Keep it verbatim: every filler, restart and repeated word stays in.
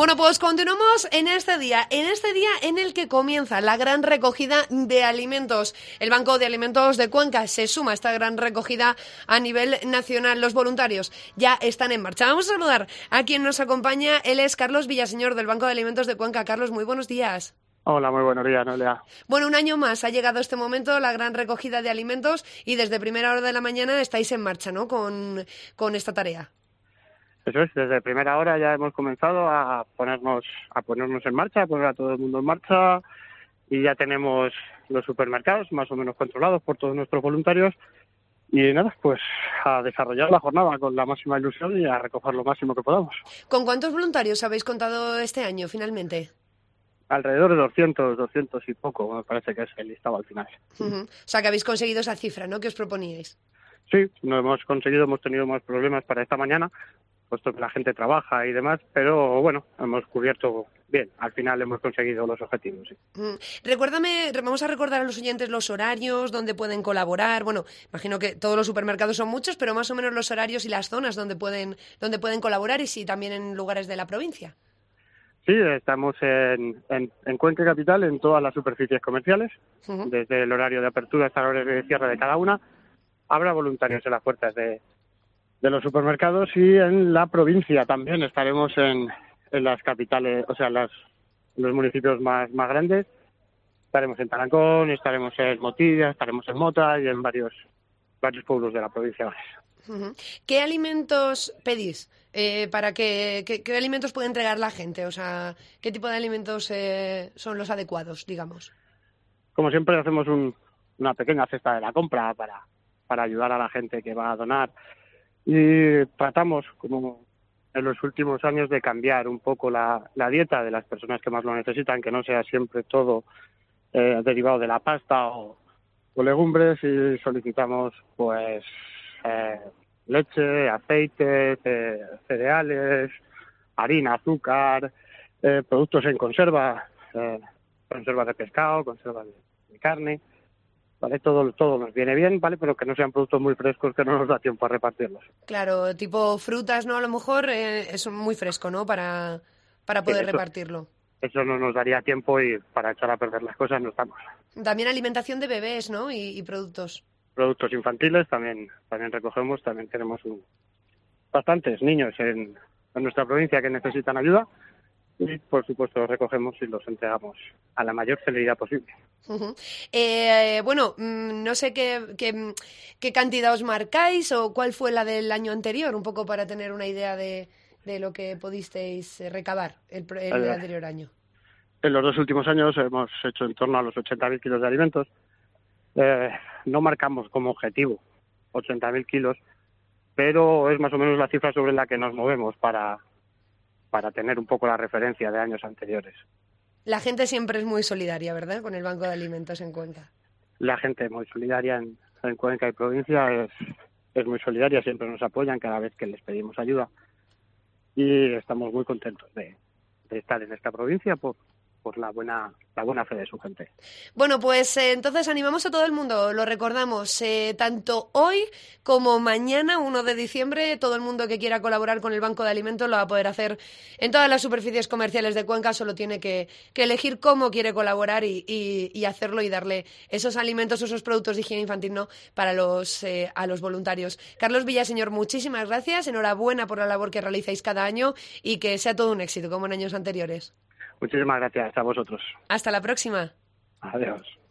Bueno, pues continuamos en este día, en este día en el que comienza la gran recogida de alimentos. El Banco de Alimentos de Cuenca se suma a esta gran recogida a nivel nacional. Los voluntarios ya están en marcha. Vamos a saludar a quien nos acompaña. Él es Carlos Villaseñor, del Banco de Alimentos de Cuenca. Carlos, muy buenos días. Hola, muy buenos días, Noelia. Bueno, un año más ha llegado este momento, la gran recogida de alimentos, y desde primera hora de la mañana estáis en marcha, ¿no?, con, con esta tarea. Eso es, desde primera hora ya hemos comenzado a ponernos a ponernos en marcha, a poner a todo el mundo en marcha, y ya tenemos los supermercados más o menos controlados por todos nuestros voluntarios. Y nada, pues a desarrollar la jornada con la máxima ilusión y a recoger lo máximo que podamos. ¿Con cuántos voluntarios habéis contado este año, finalmente? Alrededor de doscientos, doscientos y poco, me parece que es el listado al final. Uh-huh. O sea, que habéis conseguido esa cifra, ¿no?, que os proponíais. Sí, no hemos conseguido, hemos tenido más problemas para esta mañana, puesto que la gente trabaja y demás, pero bueno, hemos cubierto bien, al final hemos conseguido los objetivos. Sí. Uh-huh. Recuérdame, vamos a recordar a los oyentes los horarios, donde pueden colaborar. Bueno, imagino que todos los supermercados son muchos, pero más o menos los horarios y las zonas donde pueden, donde pueden colaborar, y si también en lugares de la provincia. Sí, estamos en, en, en Cuenca Capital, en todas las superficies comerciales, uh-huh. desde el horario de apertura hasta el horario de cierre de cada una. Habrá voluntarios en las puertas de, de los supermercados, y en la provincia también estaremos en, en las capitales, o sea, las, los municipios más, más grandes. Estaremos en Tarancón, estaremos en Motilla, estaremos en Mota y en varios, varios pueblos de la provincia. Uh-huh. ¿Qué alimentos pedís? Eh, para que, que, ¿Qué alimentos puede entregar la gente? O sea, ¿qué tipo de alimentos eh, son los adecuados, digamos? Como siempre, hacemos un, una pequeña cesta de la compra para, para ayudar a la gente que va a donar, y tratamos, como en los últimos años, de cambiar un poco la, la dieta de las personas que más lo necesitan, que no sea siempre todo eh, derivado de la pasta o, o legumbres, y solicitamos pues eh, leche, aceite, eh, cereales, harina, azúcar, eh, productos en conserva, eh, conservas de pescado, conservas de, de carne, ¿vale? Todo, todo nos viene bien, ¿vale? Pero que no sean productos muy frescos, que no nos da tiempo a repartirlos. Claro, tipo frutas, ¿no? A lo mejor eh, es muy fresco, ¿no?, para, para poder eso, repartirlo. Eso no nos daría tiempo, y para echar a perder las cosas no estamos. También alimentación de bebés, ¿no?, y, y productos. Productos infantiles también también recogemos, también tenemos un, bastantes niños en, en nuestra provincia que necesitan ayuda, y por supuesto los recogemos y los entregamos a la mayor celeridad posible. Uh-huh. Eh, bueno, no sé qué, qué, qué cantidad os marcáis o cuál fue la del año anterior, un poco para tener una idea de, de lo que pudisteis recabar el, el, el anterior año. En los dos últimos años hemos hecho en torno a los ochenta mil kilos de alimentos. Eh, no marcamos como objetivo ochenta mil kilos, pero es más o menos la cifra sobre la que nos movemos para, para tener un poco la referencia de años anteriores. La gente siempre es muy solidaria, ¿verdad?, con el Banco de Alimentos en Cuenca. La gente muy solidaria en, en Cuenca y provincia es, es muy solidaria, siempre nos apoyan cada vez que les pedimos ayuda, y estamos muy contentos de, de estar en esta provincia por por la buena la buena fe de su gente. Bueno, pues eh, entonces animamos a todo el mundo, lo recordamos, eh, tanto hoy como mañana, uno de diciembre, todo el mundo que quiera colaborar con el Banco de Alimentos lo va a poder hacer en todas las superficies comerciales de Cuenca. Solo tiene que, que elegir cómo quiere colaborar y, y, y hacerlo, y darle esos alimentos, esos productos de higiene infantil, ¿no?, para los eh, a los voluntarios. Carlos Villaseñor, muchísimas gracias, enhorabuena por la labor que realizáis cada año, y que sea todo un éxito como en años anteriores. Muchísimas gracias a vosotros. Hasta la próxima. Adiós.